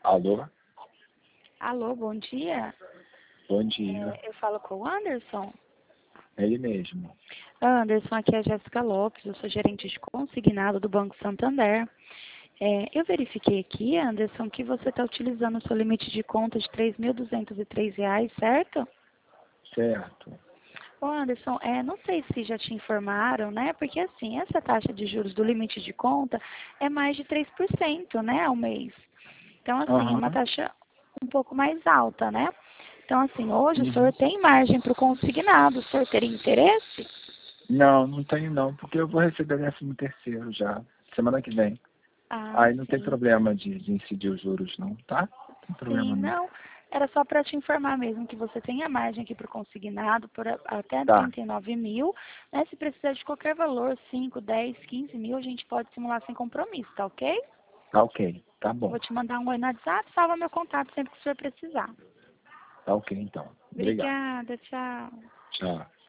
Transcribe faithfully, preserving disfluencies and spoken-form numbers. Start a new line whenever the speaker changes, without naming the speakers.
Alô?
Alô, bom dia.
Bom dia.
É, eu falo com o Anderson.
É ele mesmo.
Anderson, aqui é a Jéssica Lopes, eu sou gerente de consignado do Banco Santander. É, eu verifiquei aqui, Anderson, que você está utilizando o seu limite de conta de três mil duzentos e três reais, certo?
Certo.
Ô Anderson, é, não sei se já te informaram, né? Porque assim, essa taxa de juros do limite de conta é mais de três por cento, né, ao mês. Então, assim, é uma
Aham.
taxa um pouco mais alta, né? Então, assim, hoje o
Uhum.
senhor tem margem para o consignado, o senhor teria interesse?
Não, não tenho não, porque eu vou receber décimo terceiro já, semana que vem.
Ah,
Aí não tem
sim.
problema de, de incidir os juros não, tá? Não tem
Sim,
problema não.
não. Era só para te informar mesmo que você tem a margem aqui para o consignado por a- até
Tá,
trinta e nove mil, né? Se precisar de qualquer valor, cinco, dez, quinze mil, a gente pode simular sem compromisso, tá ok?
tá ok, tá
Eu
bom.
vou te mandar um oi no WhatsApp, salva meu contato sempre que o senhor precisar.
Tá ok então. Obrigado.
Obrigada, tchau.
Tchau.